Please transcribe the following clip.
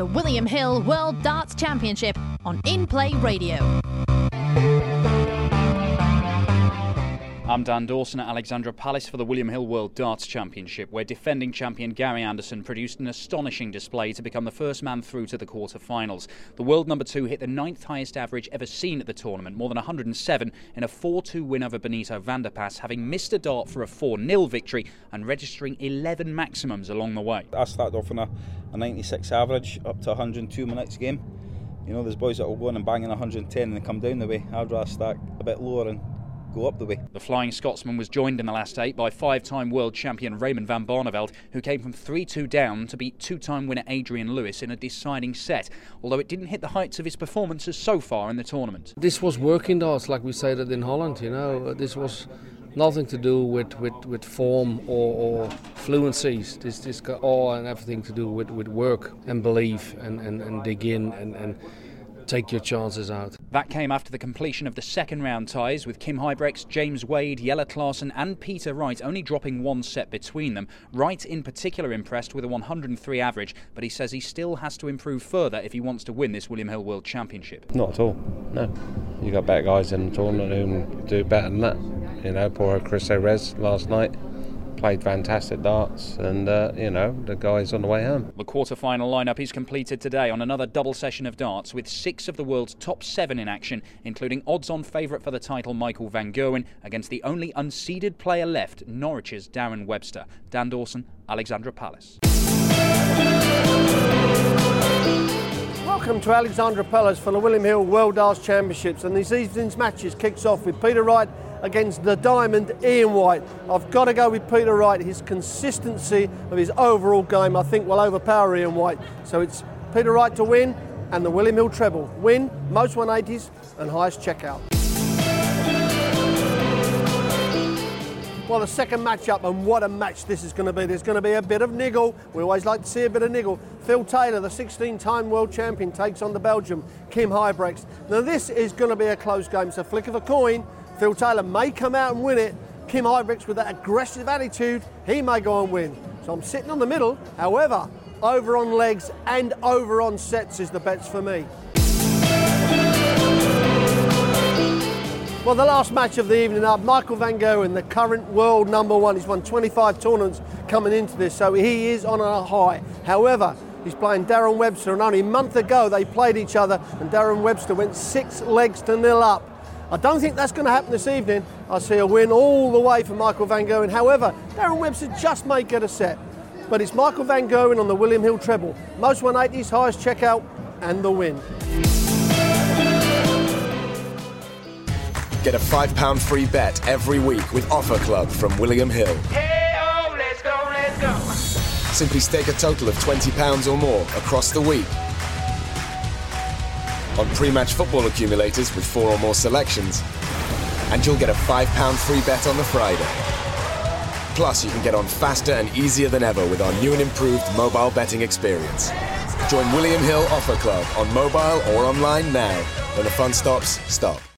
the William Hill World Darts Championship on In Play Radio. I'm Dan Dawson at Alexandra Palace for the William Hill World Darts Championship, where defending champion Gary Anderson produced an astonishing display to become the first man through to the quarter-finals. The world number 2 hit the 9th highest average ever seen at the tournament, more than 107, in a 4-2 win over Benito van der Pas, having missed a dart for a 4-0 victory and registering 11 maximums along the way. I started off on a 96 average up to 102 my next game. You know, there's boys that will go in and bang in 110 and they come down the way. I'd rather start a bit lower and go up the way. The Flying Scotsman was joined in the last 8 by 5-time world champion Raymond van Barneveld, who came from 3-2 down to beat 2-time winner Adrian Lewis in a deciding set, although it didn't hit the heights of his performances so far in the tournament. This was working darts, like we say that in Holland, you know. This was nothing to do with form or fluencies. This got all and everything to do with work and belief and dig in and take your chances out. That came after the completion of the second round ties, with Kim Huybrechts, James Wade, Jelle Klaassen and Peter Wright only dropping one set between them. Wright in particular impressed with a 103 average, but he says he still has to improve further if he wants to win this William Hill World Championship. Not at all, no. You got better guys in the tournament who can do better than that. You know, poor Chris O'Rez last night played fantastic darts, and the guy's on the way home. The quarter-final lineup is completed today on another double session of darts, with 6 of the world's top 7 in action, including odds-on favourite for the title Michael van Gerwen against the only unseeded player left, Norwich's Darren Webster. Dan Dawson, Alexandra Palace. Welcome to Alexandra Palace for the William Hill World Darts Championships, and this evening's matches kicks off with Peter Wright against the Diamond Ian White. I've got to go with Peter Wright. His consistency of his overall game I think will overpower Ian White. So it's Peter Wright to win and the William Hill treble. Win, most 180s and highest checkout. Well, the second matchup, and what a match this is going to be. There's going to be a bit of niggle. We always like to see a bit of niggle. Phil Taylor, the 16-time world champion, takes on the Belgian Kim Huybrechts. Now this is going to be a close game. It's a flick of a coin. Phil Taylor may come out and win it. Kim Huybrechts, with that aggressive attitude, he may go and win. So I'm sitting on the middle. However, over on legs and over on sets is the bets for me. Well, the last match of the evening up, Michael van Gerwen, the current world number 1. He's won 25 tournaments coming into this, so he is on a high. However, he's playing Darren Webster, and only a month ago they played each other, and Darren Webster went 6 legs to 0 up. I don't think that's going to happen this evening. I see a win all the way for Michael van Gerwen. However, Darren Webster just may get a set. But it's Michael van Gerwen on the William Hill treble. Most 180s, highest checkout, and the win. Get a £5 free bet every week with Offer Club from William Hill. Hey-oh, let's go, let's go. Simply stake a total of £20 or more across the week on pre-match football accumulators with 4 or more selections, and you'll get a £5 free bet on the Friday. Plus, you can get on faster and easier than ever with our new and improved mobile betting experience. Join William Hill Offer Club on mobile or online now. When the fun stops, stop.